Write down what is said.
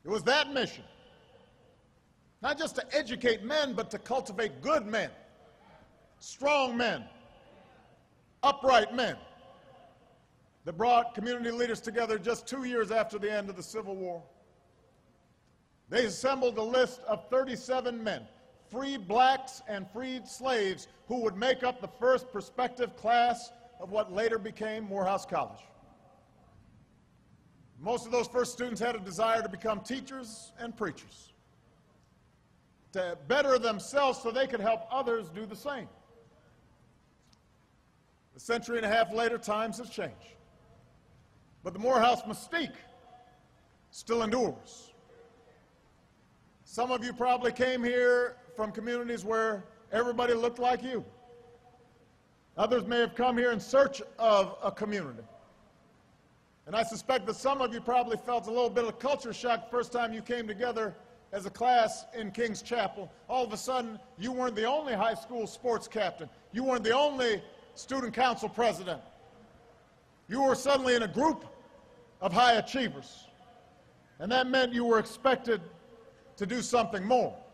It was that mission. Not just to educate men, but to cultivate good men, strong men, upright men, that brought community leaders together just 2 years after the end of the Civil War. They assembled a list of 37 men, freed blacks and freed slaves, who would make up the first prospective class of what later became Morehouse College. Most of those first students had a desire to become teachers and preachers, to better themselves so they could help others do the same. A century and a half later, times have changed. But the Morehouse mystique still endures. Some of you probably came here from communities where everybody looked like you. Others may have come here in search of a community. And I suspect that some of you probably felt a little bit of culture shock the first time you came together as a class in King's Chapel. All of a sudden, you weren't the only high school sports captain. You weren't the only student council president. You were suddenly in a group of high achievers. And that meant you were expected to do something more.